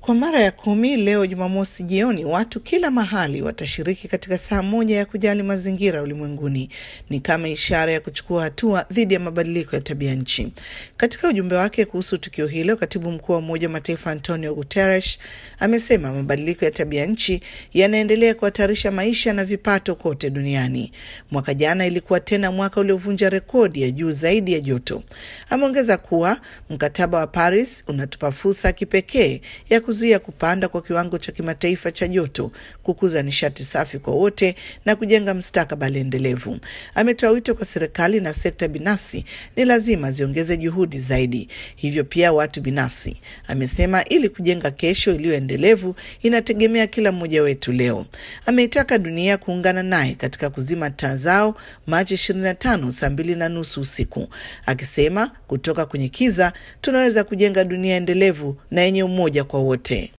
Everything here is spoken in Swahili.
Kwa mara ya 10 leo Jumamosi jioni, watu kila mahali watashiriki katika saa moja ya kujali mazingira ulimwenguni. Ni kama ishara ya kuchukua hatua dhidi ya mabadiliko ya tabia nchi. Katika ujumbe wake kuhusu tukio hilo, Katibu Mkuu wa Umoja wa Mataifa Antonio Guterres amesema mabadiliko ya tabia nchi yanaendelea kuhatarisha maisha na vipato kote duniani. Mwaka jana ilikuwa tena mwaka uliovunja rekodi ya juu zaidi ya joto. Ameongeza kuwa mkataba wa Paris unatupa fursa kipekee ya kuzuia kupanda kwa kiwango cha kimataifa cha joto, kukuza nishati safi kwa wote na kujenga mustakabali endelevu. Ametoa wito kwa serikali na sekta binafsi ni lazima ziongeze juhudi zaidi. Hivyo pia watu binafsi. Amesema ili kujenga kesho iliyo endelevu inategemea kila mmoja wetu leo. Ameitaka dunia kuungana naye katika kuzima taa zao Machi 25 saa 2:30 usiku. Akisema kutoka kwenye kiza tunaweza kujenga dunia endelevu na yenye umoja kwa wote.